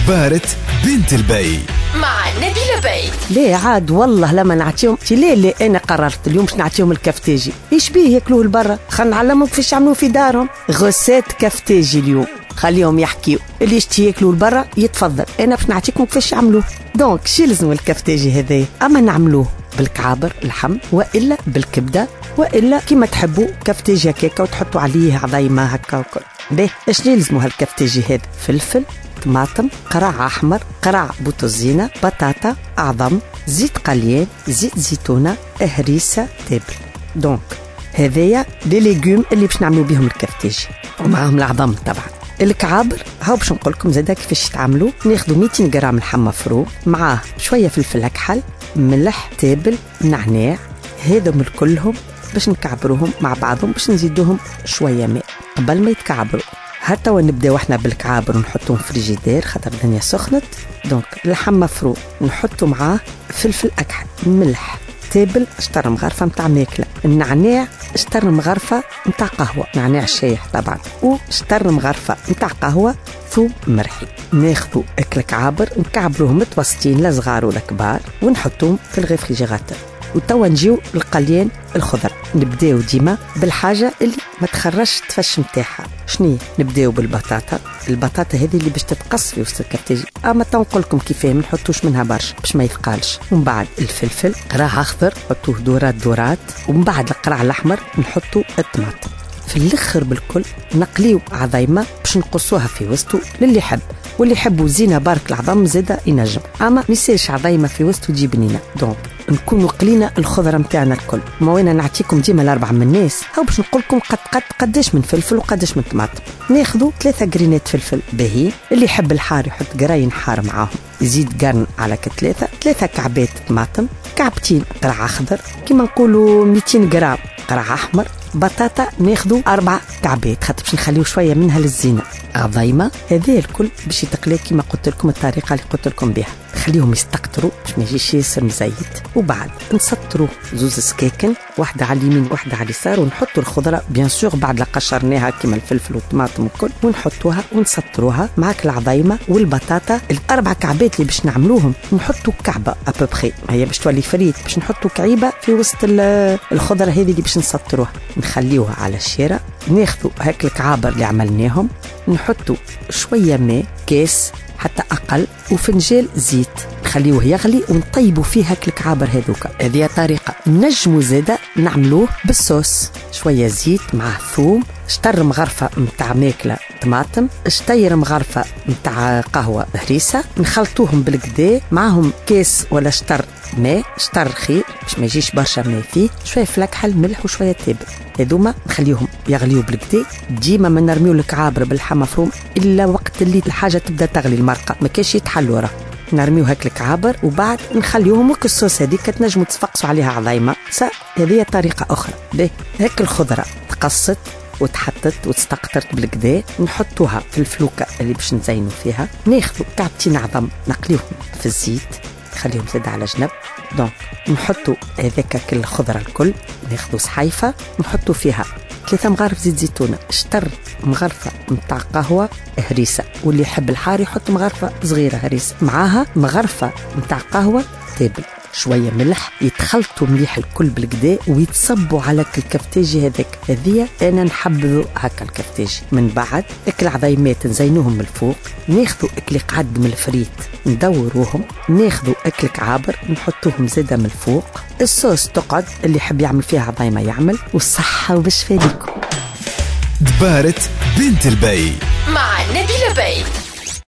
دبارة بنت البي مع نبيلة بي. ليه عاد والله لما نعطيهم ليه انا قررت اليوم باش نعطيهم الكفتاجي. ايش بيه ياكلوه لبرا؟ خلينا نعلمهم كيفاش يعملوه في دارهم. غوسات كفتاجي اليوم، خليهم يحكيوا. اللي يشتي ياكلوه لبرا يتفضل، انا باش نعطيكم كيفاش يعملوه. دونك شي لازم الكفتاجي هذا، اما نعملوه بالكعابر اللحم والا بالكبده والا كيما تحبوا كفتاجي هكاكا وتحطوا عليه عظيمه هكا وكل. باهي اش يلزموا هالكفتاجي هذا؟ فلفل، طماطم، قرع احمر، قرع بوتوزينه، بطاطا، اعظم، زيت قليل، زيت زيتونه، هريسه، تابل. دونك هذايا لي ليغوم اللي باش نعملوا بهم الكفتاجي ومعهم العظم. طبعا الكعابر هاو باش نقول لكم زادا كيفاش تعملوا. ناخذوا 200 غرام لحم مفروم، معاه شويه فلفل اكحل، ملح، تابل، نعناع، هذم كلهم باش نكعبروهم مع بعضهم، باش نزيدوهم شويه ماء قبل ما يتكعبروا. حتى ونبداو احنا بالكعابر ونحطوهم في الفريجيدير خاطر الدنيا سخنت. دونك اللحم مفروم نحطوا معاه فلفل اكحل، ملح، تابل، شطر مغرفه نتاع ماكله، النعناع شطر مغرفه نتاع قهوه، نعناع الشايح طبعا، وشطر مغرفه نتاع قهوه، ثوم مرحي. ناخذوا الكعابر نكعبروهم متوسطين لا صغار ولا كبار ونحطوهم في الريفريجيراتور. وتوا نجيو القليان الخضر. نبداو ديما بالحاجه اللي ما تخرجش التفش نتاعها. شنو نبداو بالبطاطا. البطاطا هذه اللي باش تتقص في وسط الكفتاجي، اما تنقول لكم كيفاه، ما نحطوش منها برشا باش ما يثقالش. ومن بعد الفلفل قرع اخضر حطوه دورات، ومن بعد القرع الاحمر نحطوا الطماطم. في الاخر بالكل نقليو عظيمه باش نقصوها في وسطه للي يحب، واللي يحبوا زينه بارك العظم زاده ينجم، اما ميساش عظيمه في وسطه تجي بنينه. دونك نكونوا قلينا الخضره نتاعنا الكل. ما وين نعطيكم ديما الاربع من الناس، هاو باش نقول لكم قداش من فلفل وقداش من طماطم. ناخذوا 3 قرينات فلفل باهي، اللي يحب الحار يحط قراين حار معاهم، يزيد قرن على 3 كعبات طماطم، كعبتين قرع اخضر، كيما نقولوا 200 غرام قرع احمر، بطاطا ناخذوا 4 كعبات خاطر باش نخليو شويه منها للزينه، عظيمه. هذا الكل باش يتقلى كيما قلت لكم الطريقه اللي قلت لكم بها. خليهم يستقطروا باش ما يجيش ياسر مزيت، وبعد نسطروا 2 سكاكن، واحده على اليمين واحده على اليسار، ونحطوا الخضره بيان سور بعد لا قشرناها كيما الفلفل والطماطم والكل، ونحطوها ونسطروها معاك العظيمه والبطاطا. ال4 كعبات اللي باش نعملوهم نحطوا كعبه ابوبخي، هي باش تولي فريت، باش نحطوا كعيبه في وسط الخضره هذه اللي باش نسطروها، نخليوها على الشيره. ناخذوا هاك الكعابر اللي عملناهم، نحطوا شويه ماء، كاس حتى أقل، وفنجال زيت، نخليوه يغلي ونطيبوا فيه هاك الكعابر هذوك. هذه طريقة. نجموا زادة نعملوه بالصوص، شوية زيت مع ثوم، شطر مغرفة متاع ماكلة طماطم، شطير مغرفة متاع قهوة هريسة، نخلطوهم بالكدا، معهم كاس ولا شطر ماء، شطر خير باش ما يجيش برشا ماء فيه، شوية فلكحل، ملح وشوية تابل. هذوما نخليهم يغليوا بالكدا. ديما ما نرميو الكعابر باللحم مفروم الا وقت اللي الحاجه تبدا تغلي، المرقه ما كاش يتحلوا راه. نرميو هاك الكعابر وبعد نخليوهم وك الصوص هذيك تنجموا تفقسوا عليها عظيمه. هذه طريقه اخرى. باهي هاك الخضره تقصت وتحطت وتستقطرت بالكدا، نحطوها في الفلوكه اللي باش نزينوا فيها. ناخذوا كعبتين عظم نقليوهم في الزيت، نخليهم زاد على جنب. دونك نحطوا هذاك الخضره الكل، ناخذوا صحيفه نحطوا فيها 3 مغارف زيت زيتونه، شطر مغرفه نتاع قهوه هريسه، واللي يحب الحار يحط مغرفه صغيره هريسه، معاها مغرفه نتاع قهوه تابل، شويه ملح، يتخلطوا مليح الكل بالكدا ويتصبوا على الكفتاجي هذاك. هذه انا نحبذوا هكا الكفتاجي. من بعد اكل عظيمات نزينوهم من الفوق، ناخذوا اكل قعد من الفريت ندوروهم، ناخذوا اكل كعابر نحطوهم زاده من الفوق. الصوص تقعد اللي يحب يعمل فيها عظيمه يعمل، والصحه وبالشفا ليكم. دبارة بنت البي مع نبيلة بي.